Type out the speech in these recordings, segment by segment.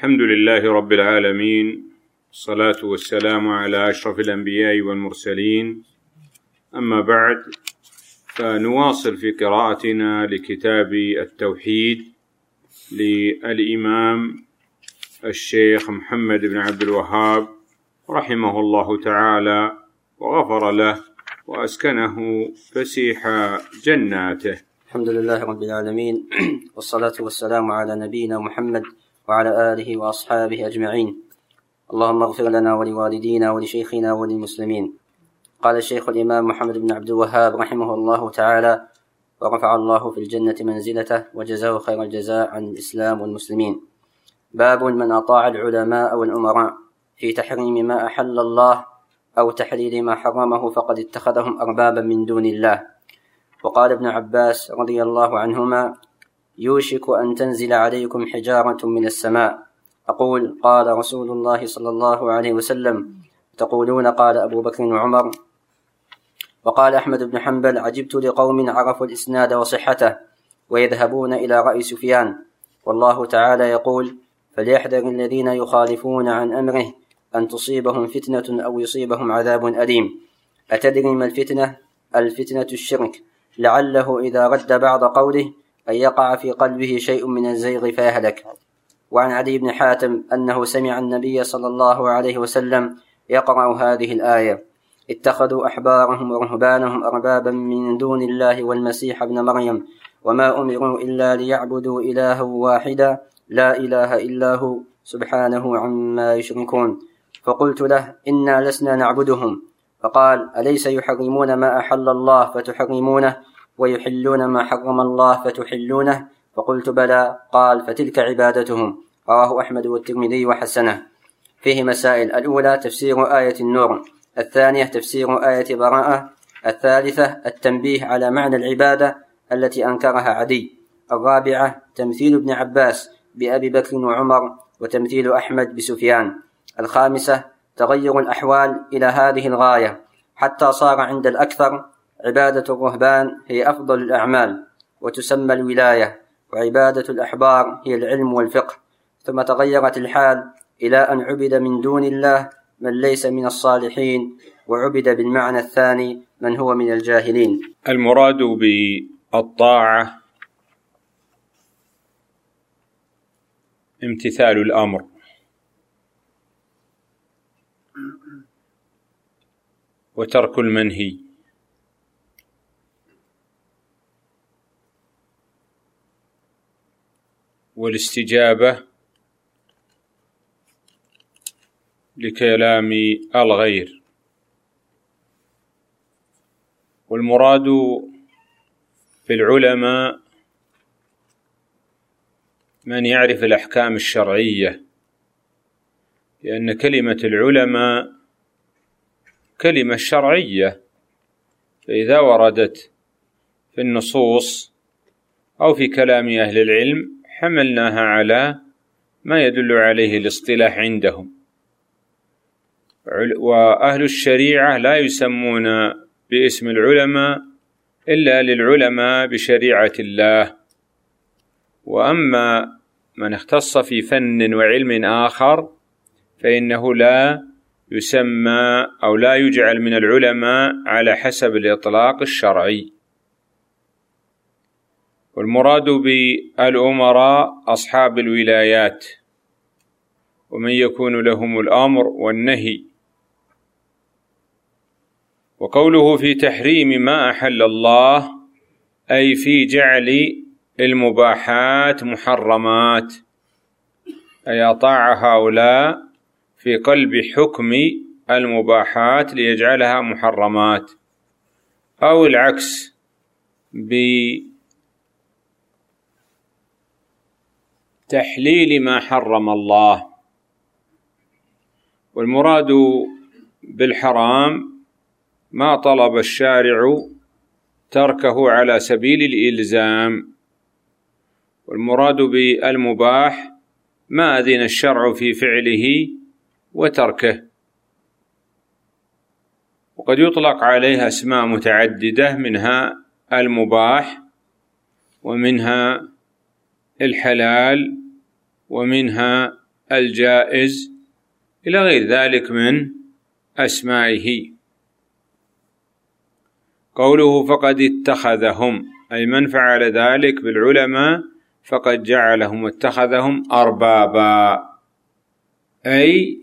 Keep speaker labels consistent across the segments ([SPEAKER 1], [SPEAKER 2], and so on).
[SPEAKER 1] الحمد لله رب العالمين، الصلاة والسلام على أشرف الأنبياء والمرسلين. أما بعد، فنواصل في قراءتنا لكتاب التوحيد للإمام الشيخ محمد بن عبد الوهاب رحمه الله تعالى وغفر له وأسكنه فسيح جناته.
[SPEAKER 2] الحمد لله رب العالمين، والصلاة والسلام على نبينا محمد وعلى آله وأصحابه أجمعين. اللهم اغفر لنا ولوالدينا ولشيخنا وللمسلمين. قال الشيخ الإمام محمد بن عبد الوهاب رحمه الله تعالى: ورفع الله في الجنة منزلته وجزاه خير الجزاء عن الإسلام والمسلمين. باب من أطاع العلماء والأمراء في تحريم ما أحل الله أو تحليل ما حرمه فقد اتخذهم أربابا من دون الله. وقال ابن عباس رضي الله عنهما: يوشك أن تنزل عليكم حجارة من السماء. أقول: قال رسول الله صلى الله عليه وسلم. تقولون: قال أبو بكر وعمر. وقال أحمد بن حنبل: عجبت لقوم عرفوا الإسناد وصحته ويذهبون إلى رأي سفيان، والله تعالى يقول: فليحذر الذين يخالفون عن أمره أن تصيبهم فتنة أو يصيبهم عذاب أليم. أتدري ما الفتنة؟ الفتنة الشرك، لعله إذا رد بعض قوله أن يقع في قلبه شيء من الزيغ فيهلك. وعن علي بن حاتم أنه سمع النبي صلى الله عليه وسلم يقرأ هذه الآية: اتخذوا أحبارهم ورهبانهم أربابا من دون الله والمسيح ابن مريم وما أمروا إلا ليعبدوا إلها واحدا لا إله إلا هو سبحانه عما يشركون. فقلت له: إنا لسنا نعبدهم. فقال: أليس يحرمون ما أحل الله فتحرمونه ويحلون ما حرم الله فتحلونه؟ فقلت: بلى. قال: فتلك عبادتهم. رواه أحمد والترمذي وحسنه. فيه مسائل: الأولى تفسير آية النور، الثانية تفسير آية براءة، الثالثة التنبيه على معنى العبادة التي أنكرها عدي، الرابعة تمثيل ابن عباس بأبي بكر وعمر وتمثيل أحمد بسفيان، الخامسة تغير الأحوال إلى هذه الغاية حتى صار عند الأكثر عبادة الرهبان هي أفضل الأعمال وتسمى الولاية، وعبادة الأحبار هي العلم والفقه، ثم تغيرت الحال إلى أن عبد من دون الله من ليس من الصالحين، وعبد بالمعنى الثاني من هو من الجاهلين.
[SPEAKER 1] المراد بالطاعة امتثال الأمر، وترك المنهي، والاستجابة لكلام الغير. والمراد بالعلماء من يعرف الأحكام الشرعية، لأن كلمة العلماء كلمة شرعية، فإذا وردت في النصوص أو في كلام أهل العلم حملناها على ما يدل عليه الاصطلاح عندهم. وأهل الشريعة لا يسمون باسم العلماء إلا للعلماء بشريعة الله، وأما من اختص في فن وعلم آخر فإنه لا يسمى أو لا يجعل من العلماء على حسب الإطلاق الشرعي. والمراد بالأمراء أصحاب الولايات، ومن يكون لهم الأمر والنهي. وقوله في تحريم ما أحل الله أي في جعل المباحات محرمات، أي أطاع هؤلاء في قلب حكم المباحات ليجعلها محرمات، أو العكس بتحليل ما حرم الله. والمراد بالحرام ما طلب الشارع تركه على سبيل الإلزام، والمراد بالمباح ما أذن الشرع في فعله وتركه. وقد يطلق عليها أسماء متعددة، منها المباح، ومنها الحلال، ومنها الجائز إلى غير ذلك من أسمائه. قوله فقد اتخذهم، أي من فعل ذلك بالعلماء فقد جعلهم اتخذهم أربابا، أي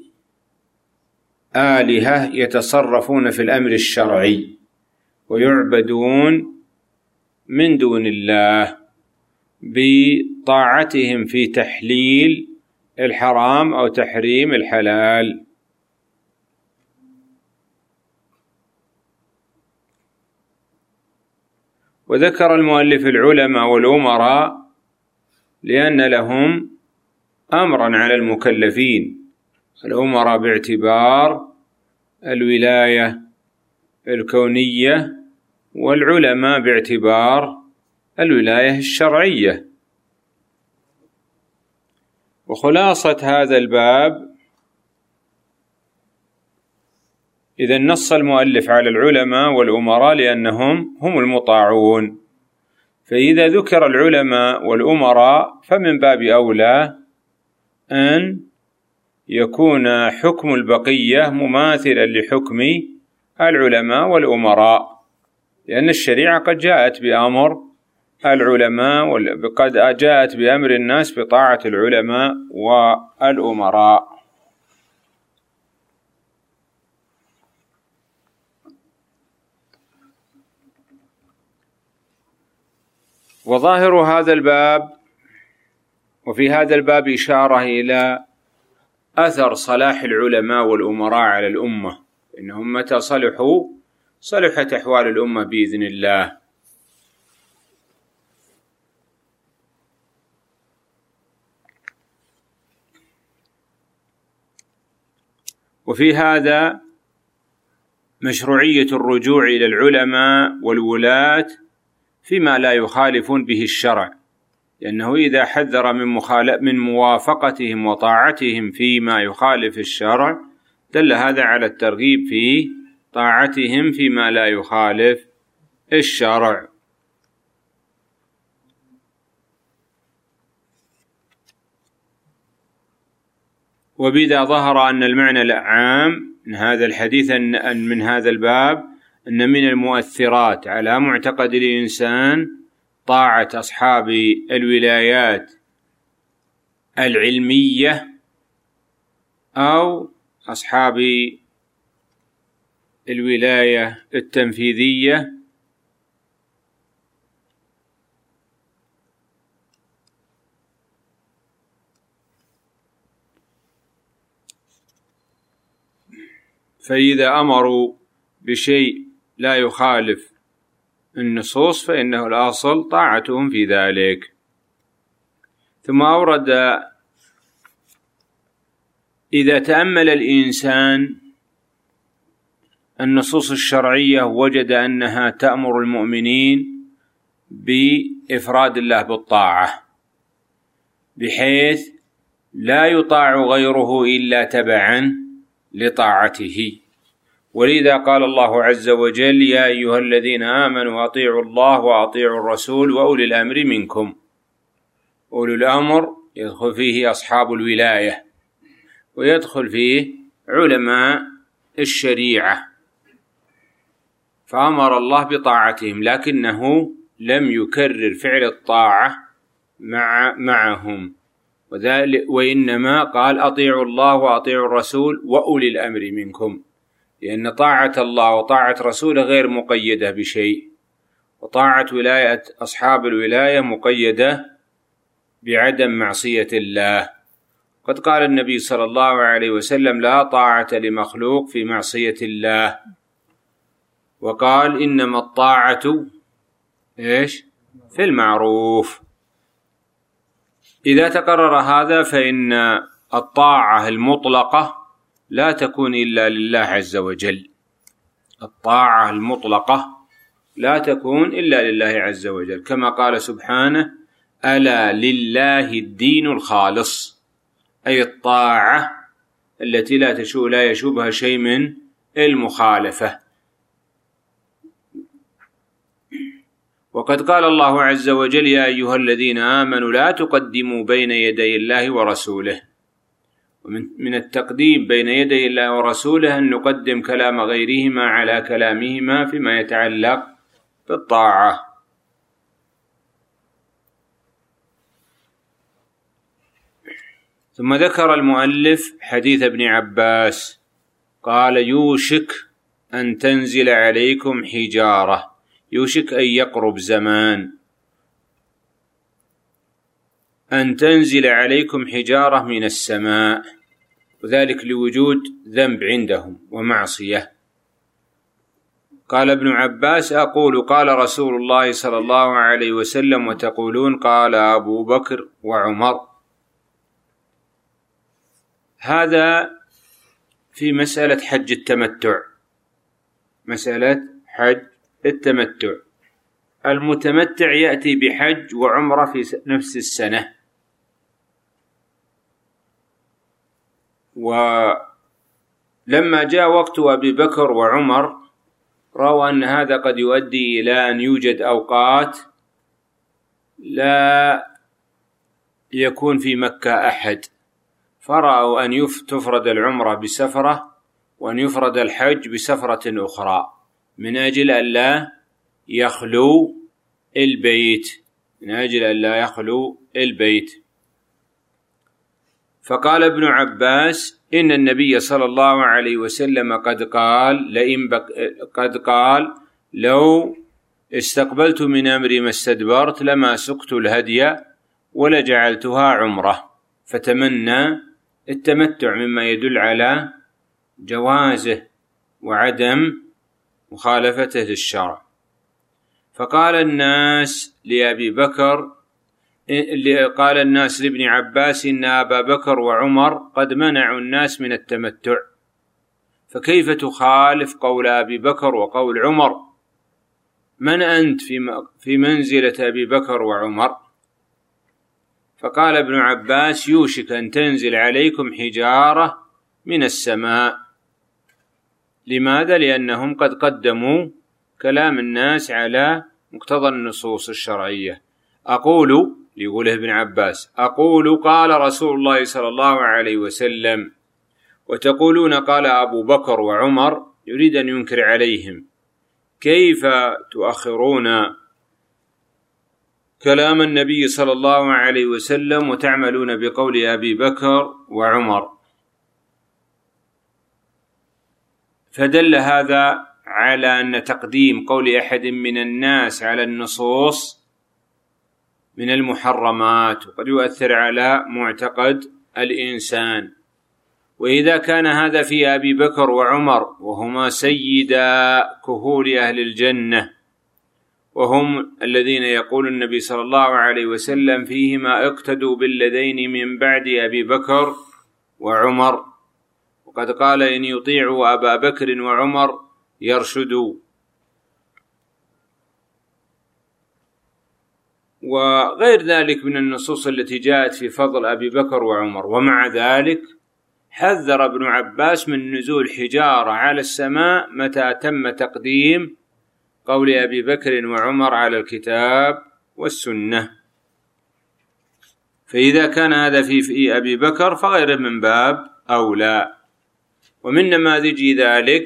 [SPEAKER 1] آلهة يتصرفون في الأمر الشرعي ويعبدون من دون الله بطاعتهم في تحليل الحرام أو تحريم الحلال. وذكر المؤلف العلماء والأمراء لأن لهم أمرا على المكلفين، الأمراء باعتبار الولاية الكونية، والعلماء باعتبار الولاية الشرعية. وخلاصة هذا الباب، إذا نص المؤلف على العلماء والأمراء لأنهم هم المطاعون، فإذا ذكر العلماء والأمراء فمن باب أولى أن يكون حكم البقية مماثلا لحكم العلماء والأمراء، لأن الشريعة قد جاءت بأمر العلماء وقد جاءت بأمر الناس بطاعة العلماء والأمراء. وظاهر هذا الباب، وفي هذا الباب إشارة إلى أثر صلاح العلماء والأمراء على الأمة، إنهم متى صلحوا صلحت أحوال الأمة بإذن الله. وفي هذا مشروعية الرجوع إلى العلماء والولاة فيما لا يخالفون به الشرع، لأنه إذا حذر من موافقتهم وطاعتهم فيما يخالف الشرع دل هذا على الترغيب في طاعتهم فيما لا يخالف الشرع. وبذا ظهر أن المعنى العام من هذا الحديث أن من هذا الباب أن من المؤثرات على معتقد الإنسان طاعة أصحاب الولايات العلمية أو أصحاب الولاية التنفيذية، فإذا أمروا بشيء لا يخالف النصوص فإنه الأصل طاعتهم في ذلك. ثم أورد إذا تأمل الإنسان النصوص الشرعية وجد أنها تأمر المؤمنين بإفراد الله بالطاعة، بحيث لا يطاع غيره إلا تبعا لطاعته. ولذا قال الله عز وجل: يا أيها الذين آمنوا أطيعوا الله وأطيعوا الرسول وأولي الأمر منكم. أولي الأمر يدخل فيه أصحاب الولاية، ويدخل فيه علماء الشريعة، فأمر الله بطاعتهم، لكنه لم يكرر فعل الطاعة معهم، وإنما قال: أطيعوا الله وأطيعوا الرسول وأولي الأمر منكم، لأن طاعة الله وطاعة رسوله غير مقيدة بشيء، وطاعة ولاية أصحاب الولاية مقيدة بعدم معصية الله. قد قال النبي صلى الله عليه وسلم: لا طاعة لمخلوق في معصية الله، وقال: إنما الطاعة في المعروف. إذا تقرر هذا فإن الطاعة المطلقة لا تكون إلا لله عز وجل. الطاعة المطلقة لا تكون إلا لله عز وجل، كما قال سبحانه: ألا لله الدين الخالص، أي الطاعة التي لا يشوبها شيء من المخالفة. وقد قال الله عز وجل: يا أيها الذين آمنوا لا تقدموا بين يدي الله ورسوله. ومن التقديم بين يدي الله ورسوله أن نقدم كلام غيرهما على كلامهما فيما يتعلق بالطاعة. ثم ذكر المؤلف حديث ابن عباس قال: يوشك أن تنزل عليكم حجارة، يوشك أن يقرب زمان، أن تنزل عليكم حجارة من السماء، وذلك لوجود ذنب عندهم ومعصية. قال ابن عباس: أقول قال رسول الله صلى الله عليه وسلم، وتقولون قال أبو بكر وعمر. هذا في مسألة حج التمتع، مسألة حج التمتع. المتمتع يأتي بحج وعمرة في نفس السنة، ولما جاء وقت أبي بكر وعمر رأوا أن هذا قد يؤدي إلى أن يوجد أوقات لا يكون في مكة أحد، فرأوا أن تفرد العمرة بسفرة وأن يفرد الحج بسفرة أخرى من أجل أن لا يخلو البيت، فقال ابن عباس: إن النبي صلى الله عليه وسلم قد قال لو استقبلت من أمري ما استدبرت لما سقت الهدي ولجعلتها عمرة. فتمنى التمتع مما يدل على جوازه وعدم مخالفته للشرع. فقال الناس لابن عباس: إن أبا بكر وعمر قد منعوا الناس من التمتع، فكيف تخالف قول أبي بكر وقول عمر؟ من أنت في منزلة أبي بكر وعمر؟ فقال ابن عباس: يوشك أن تنزل عليكم حجارة من السماء. لماذا؟ لأنهم قد قدموا كلام الناس على مقتضى النصوص الشرعية. يقوله ابن عباس: أقول قال رسول الله صلى الله عليه وسلم، وتقولون قال أبو بكر وعمر. يريد أن ينكر عليهم: كيف تؤخرون كلام النبي صلى الله عليه وسلم وتعملون بقول أبي بكر وعمر؟ فدل هذا على أن تقديم قول أحد من الناس على النصوص من المحرمات، وقد يؤثر على معتقد الإنسان. وإذا كان هذا في أبي بكر وعمر وهما سيدا كهول أهل الجنة، وهم الذين يقول النبي صلى الله عليه وسلم فيهما: اقتدوا بالذين من بعد أبي بكر وعمر، وقد قال: إن يطيعوا أبا بكر وعمر يرشدوا. وغير ذلك من النصوص التي جاءت في فضل أبي بكر وعمر. ومع ذلك حذر ابن عباس من نزول حجارة على السماء متى تم تقديم قول أبي بكر وعمر على الكتاب والسنة. فإذا كان هذا في أبي بكر فغير من باب أولى. ومن نماذج ذلك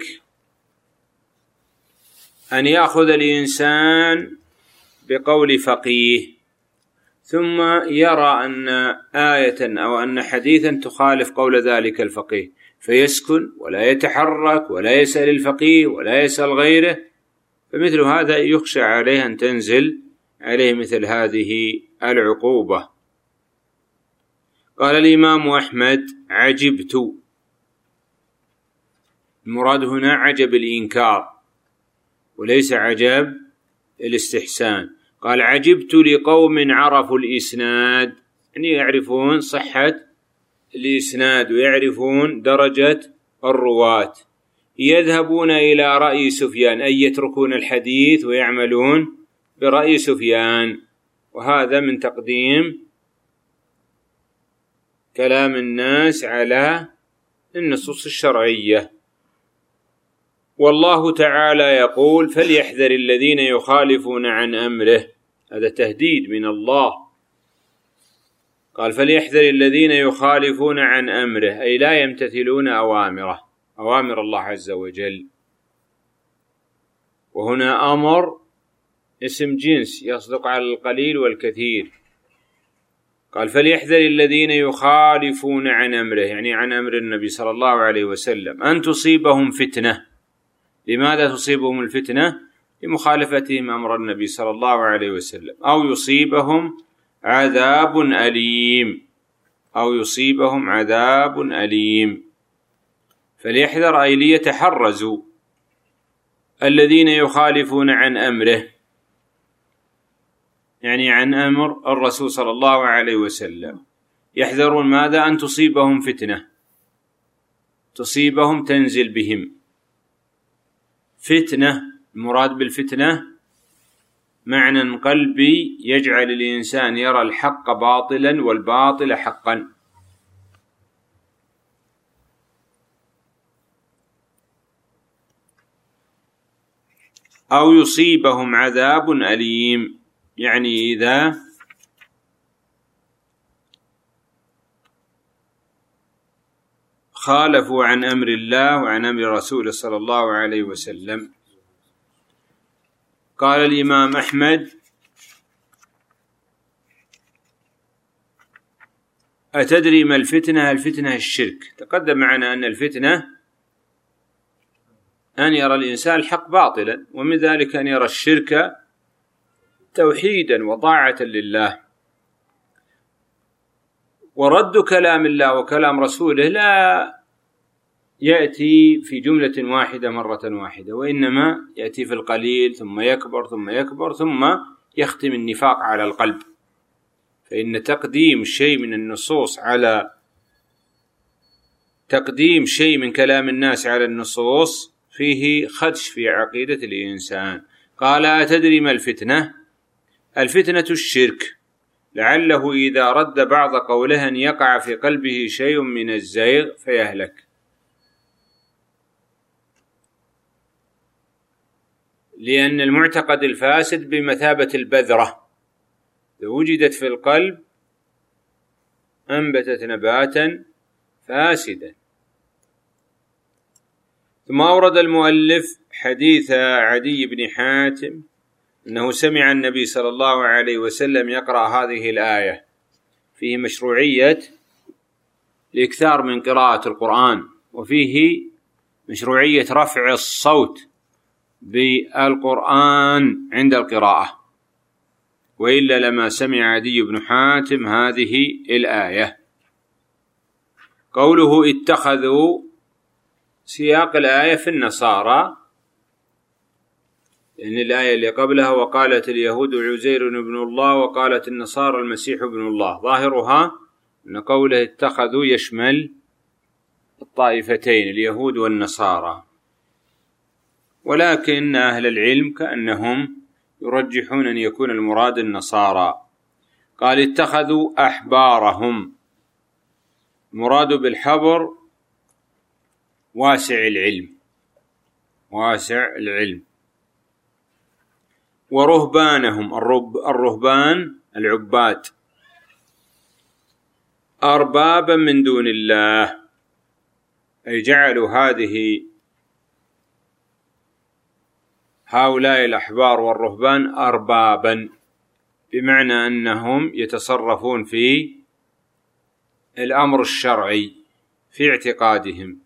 [SPEAKER 1] أن يأخذ الإنسان بقول فقيه ثم يرى أن آية أو أن حديثا تخالف قول ذلك الفقيه، فيسكن ولا يتحرك ولا يسأل الفقيه ولا يسأل غيره، فمثل هذا يخشى عليه أن تنزل عليه مثل هذه العقوبة. قال الإمام أحمد: عجبت. المراد هنا عجب الإنكار وليس عجب الاستحسان. قال: عجبت لقوم عرفوا الإسناد، يعني يعرفون صحة الإسناد ويعرفون درجة الرواة، يذهبون إلى رأي سفيان، أي يتركون الحديث ويعملون برأي سفيان. وهذا من تقديم كلام الناس على النصوص الشرعية. والله تعالى يقول: فليحذر الذين يخالفون عن أمره. هذا تهديد من الله. قال فليحذر الذين يخالفون عن أمره، أي لا يمتثلون أوامره، أوامر الله عز وجل. وهنا أمر اسم جنس يصدق على القليل والكثير. قال فليحذر الذين يخالفون عن أمره، يعني عن أمر النبي صلى الله عليه وسلم، أن تصيبهم فتنة. لماذا تصيبهم الفتنة؟ لمخالفتهم أمر النبي صلى الله عليه وسلم، أو يصيبهم عذاب أليم، أو يصيبهم عذاب أليم. فليحذر أي ليتحرزوا الذين يخالفون عن أمره، يعني عن أمر الرسول صلى الله عليه وسلم. يحذرون ماذا؟ أن تصيبهم فتنة، تصيبهم تنزل بهم فتنة. المراد بالفتنة معنى قلبي يجعل الإنسان يرى الحق باطلا والباطل حقا. أو يصيبهم عذاب أليم، يعني إذا خالفوا عن أمر الله وعن أمر رسوله صلى الله عليه وسلم. قال الإمام أحمد: أتدري ما الفتنة؟ الفتنة الشرك. تقدم معنا أن الفتنة أن يرى الإنسان الحق باطلا، ومن ذلك أن يرى الشرك توحيدا وطاعة لله. ورد كلام الله وكلام رسوله لا يأتي في جملة واحدة مرة واحدة، وإنما يأتي في القليل ثم يكبر ثم يكبر ثم يختم النفاق على القلب. فإن تقديم شيء من النصوص على تقديم شيء من كلام الناس على النصوص فيه خدش في عقيدة الإنسان. قال: أتدري ما الفتنة؟ الفتنة الشرك، لعله إذا رد بعض قوله أن يقع في قلبه شيء من الزيغ فيهلك. لأن المعتقد الفاسد بمثابة البذرة، لو وجدت في القلب أنبتت نباتا فاسدا. ثم أورد المؤلف حديث عدي بن حاتم أنه سمع النبي صلى الله عليه وسلم يقرأ هذه الآية، فيه مشروعية الإكثار من قراءة القرآن، وفيه مشروعية رفع الصوت بالقرآن عند القراءة، وإلا لما سمع عدي بن حاتم هذه الآية. قوله اتخذوا، سياق الآية في النصارى، لأن الآية اللي قبلها وقالت اليهود عزير ابن الله وقالت النصارى المسيح ابن الله، ظاهرها أن قوله اتخذوا يشمل الطائفتين اليهود والنصارى، ولكن أهل العلم كأنهم يرجحون أن يكون المراد النصارى. قال اتخذوا أحبارهم، المراد بالحبر واسع العلم، واسع العلم. ورهبانهم، الرهبان العباد، أربابا من دون الله، أي جعلوا هؤلاء الأحبار والرهبان أربابا، بمعنى أنهم يتصرفون في الأمر الشرعي في اعتقادهم.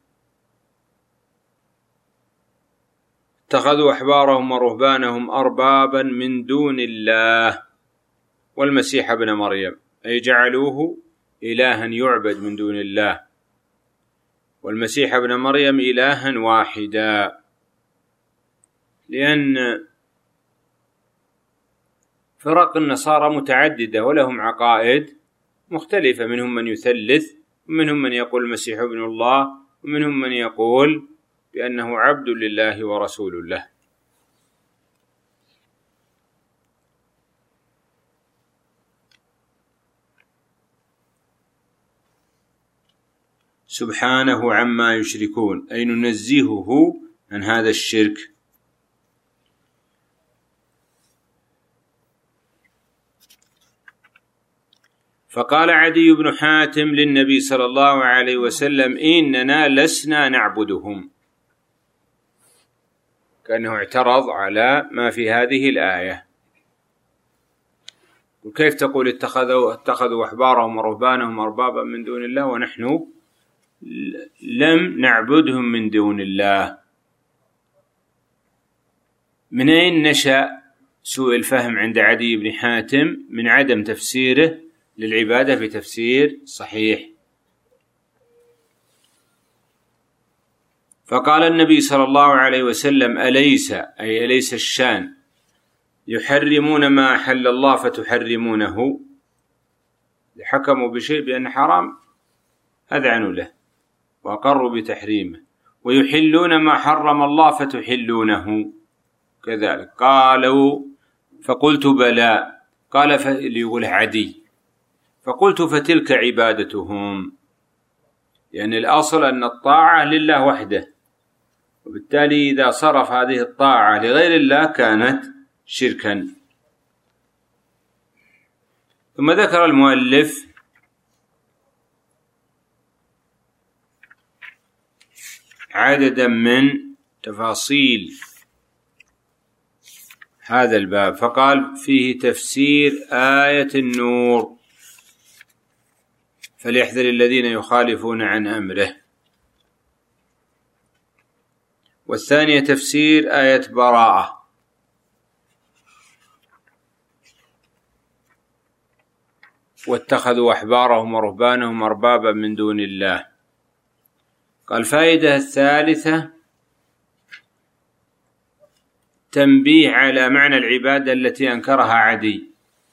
[SPEAKER 1] اتخذوا أحبارهم ورهبانهم أربابا من دون الله والمسيح ابن مريم، أي جعلوه إلها يعبد من دون الله، والمسيح ابن مريم إلها واحدا. لأن فرق النصارى متعددة ولهم عقائد مختلفة، منهم من يثلث، ومنهم من يقول المسيح ابن الله، ومنهم من يقول بأنه عبد لله ورسول له. سبحانه عما يشركون، أي ننزهه عن هذا الشرك. فقال عدي بن حاتم للنبي صلى الله عليه وسلم: إننا لسنا نعبدهم، كأنه اعترض على ما في هذه الآية. وكيف تقول اتخذوا أحبارهم ورهبانهم أربابا من دون الله ونحن لم نعبدهم من دون الله؟ من أين نشأ سوء الفهم عند عدي بن حاتم؟ من عدم تفسيره للعبادة بتفسير صحيح. فقال النبي صلى الله عليه وسلم: أليس الشان يحرمون ما أحل الله فتحرمونه؟ حكموا بشيء بأن حرام أذعنوا له وأقروا بتحريمه، ويحلون ما حرم الله فتحلونه كذلك. قالوا: فقلت بلى. قال ليقول عدي: فقلت فتلك عبادتهم، يعني الأصل أن الطاعة لله وحده، وبالتالي إذا صرف هذه الطاعة لغير الله كانت شركا. ثم ذكر المؤلف عددا من تفاصيل هذا الباب، فقال: فيه تفسير آية النور، فليحذر الذين يخالفون عن أمره. والثانية تفسير آية براءة. واتخذوا أحبارهم ورهبانهم أربابا من دون الله. قال: الفائدة الثالثة تنبيه على معنى العبادة التي أنكرها عدي،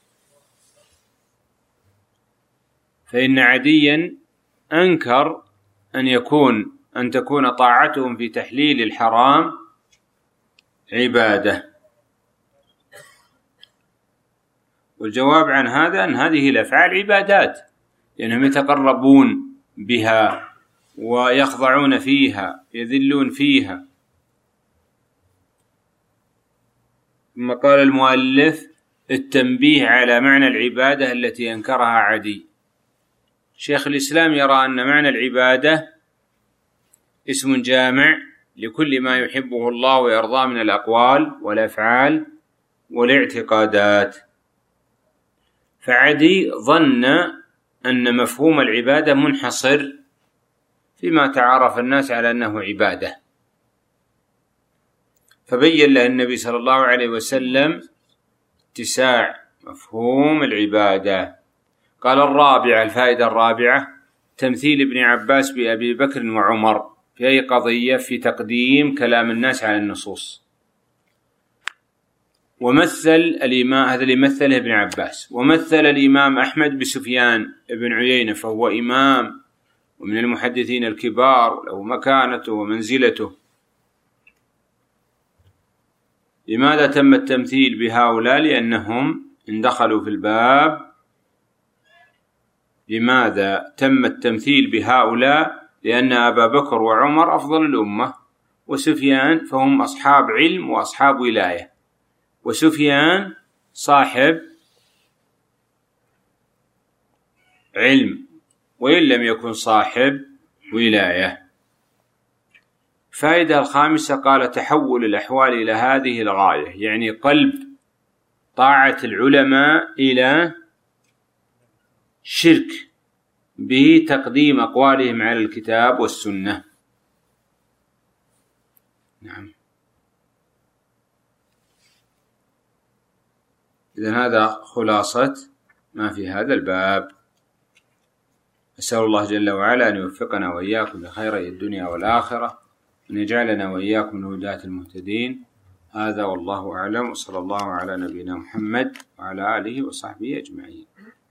[SPEAKER 1] فإن عديا أنكر أن تكون طاعتهم في تحليل الحرام عبادة. والجواب عن هذا أن هذه الأفعال عبادات، لأنهم يتقربون بها ويخضعون فيها، يذلون فيها. ثم قال المؤلف: التنبيه على معنى العبادة التي أنكرها عدي. شيخ الإسلام يرى أن معنى العبادة اسم جامع لكل ما يحبه الله ويرضاه من الأقوال والأفعال والاعتقادات. فعدي ظن أن مفهوم العبادة منحصر فيما تعارف الناس على أنه عبادة، فبين له النبي صلى الله عليه وسلم اتساع مفهوم العبادة. قال: الفائدة الرابعة تمثيل ابن عباس بأبي بكر وعمر في أي قضية في تقديم كلام الناس على النصوص. ومثل الإمام، هذا اللي مثله ابن عباس، ومثل الإمام أحمد بسفيان بن عيينة، فهو إمام ومن المحدثين الكبار، له مكانته ومنزلته. لماذا تم التمثيل بهؤلاء؟ لأنهم إن دخلوا في الباب. لماذا تم التمثيل بهؤلاء؟ لأن أبا بكر وعمر أفضل الأمة، وسفيان فهم أصحاب علم وأصحاب ولاية، وسفيان صاحب علم وإن لم يكن صاحب ولاية. فائدة الخامسة قال: تحول الأحوال إلى هذه الغاية، يعني قلب طاعة العلماء إلى شرك بتقديم أقوالهم على الكتاب والسنة. نعم. إذن هذا خلاصة ما في هذا الباب. أسأل الله جل وعلا أن يوفقنا وإياكم لخيري الدنيا والآخرة، أن يجعلنا وإياكم من الهداة المهتدين. هذا والله أعلم، وصلى الله على نبينا محمد وعلى آله وصحبه أجمعين.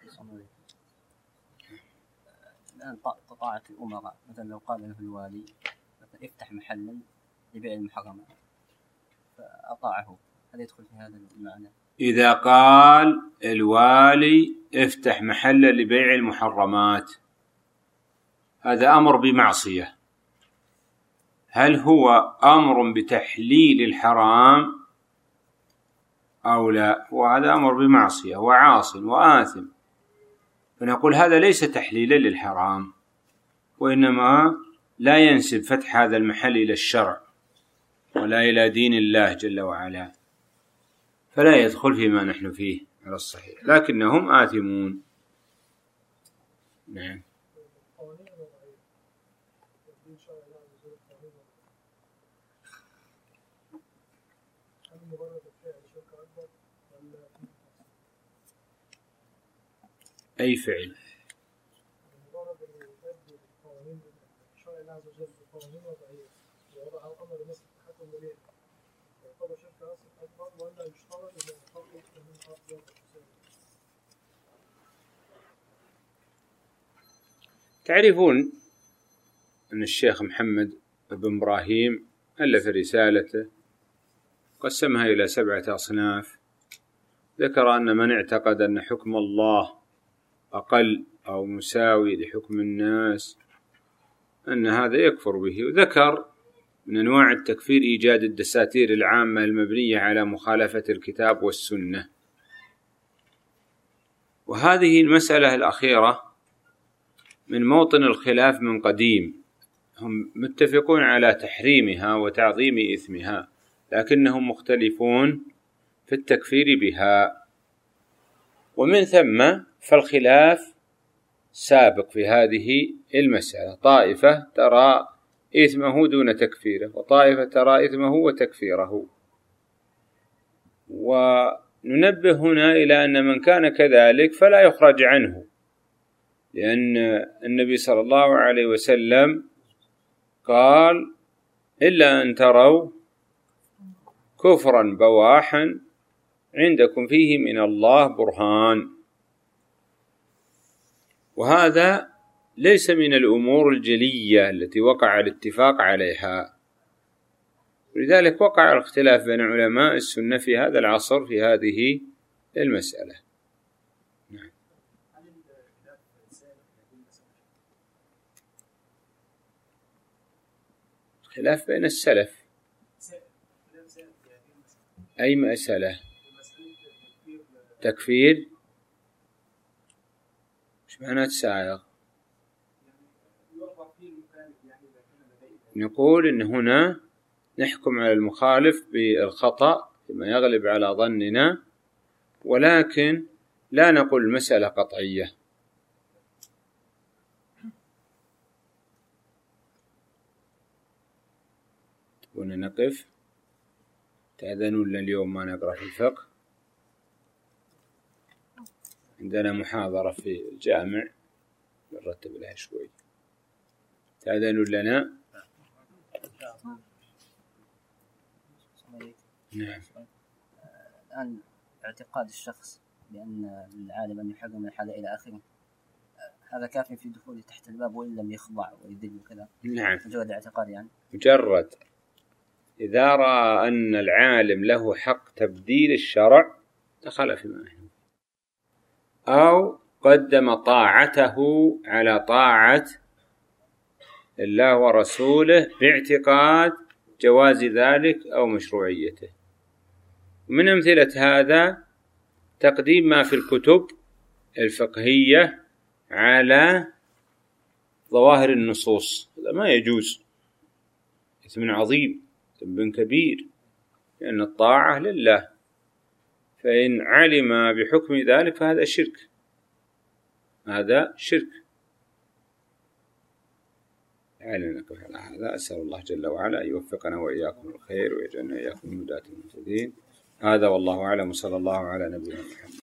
[SPEAKER 2] الآن طاعة الأمراء، مثلا لو قال له الوالي مثلا افتح محلا لبيع المحرمات فأطاعه، هل يدخل في هذا المعنى؟
[SPEAKER 1] إذا قال الوالي افتح محلا لبيع المحرمات، هذا أمر بمعصية. هل هو أمر بتحليل الحرام أو لا؟ وهذا أمر بمعصية وعاص وآثم. فنقول هذا ليس تحليلا للحرام، وإنما لا ينسب فتح هذا المحل إلى الشرع ولا إلى دين الله جل وعلا، فلا يدخل فيما نحن فيه على الصحيح، لكنهم آثمون. نعم. أي فعل؟ تعرفون أن الشيخ محمد بن إبراهيم ألف رسالته قسمها إلى 7 أصناف، ذكر أن من اعتقد أن حكم الله أقل أو مساوي لحكم الناس أن هذا يكفر به، وذكر من أنواع التكفير إيجاد الدساتير العامة المبنية على مخالفة الكتاب والسنة. وهذه المسألة الأخيرة من موطن الخلاف من قديم، هم متفقون على تحريمها وتعظيم إثمها، لكنهم مختلفون في التكفير بها، ومن ثم فالخلاف سابق في هذه المسألة. طائفة ترى إثمه دون تكفيره، وطائفة ترى إثمه وتكفيره. وننبه هنا إلى أن من كان كذلك فلا يخرج عنه، لأن النبي صلى الله عليه وسلم قال: إلا أن تروا كفرا بواحا عندكم فيه من الله برهان. وهذا ليس من الأمور الجلية التي وقع الاتفاق عليها، ولذلك وقع الاختلاف بين علماء السنة في هذا العصر في هذه المسألة. نعم. خلاف بين السلف. أي مسألة؟ تكفير؟ إيش معنى سائغ؟ نقول إن هنا نحكم على المخالف بالخطأ بما يغلب على ظننا، ولكن لا نقول المسألة قطعية. ونقف. تأذنون لنا اليوم ما نقرأ في الفقه، عندنا محاضرة في الجامع نرتب لها شوي. تأذنون لنا؟ نعم.
[SPEAKER 2] الآن اعتقاد الشخص بأن العالم أن يحكم من حاجة إلى آخره، هذا كاف في دخوله تحت الباب وإن لم يخضع ويذل وكذا؟
[SPEAKER 1] نعم.
[SPEAKER 2] مجرد اعتقاد يعني.
[SPEAKER 1] مجرد إذا رأى أن العالم له حق تبديل الشرع دخل في معنى، أو قدم طاعته على طاعة الله ورسوله باعتقاد جواز ذلك أو مشروعيته. من أمثلة هذا تقديم ما في الكتب الفقهية على ظواهر النصوص، هذا ما يجوز، إثم عظيم، ذنب كبير، لأن الطاعة لله، فإن علم بحكم ذلك فهذا شرك، هذا شرك. على هذا أسأل الله جل وعلا أن يوفقنا وإياكم الخير ويجعلنا إياكم من هداة المهتدين. هذا والله أعلم، صلى الله على نبينا محمد.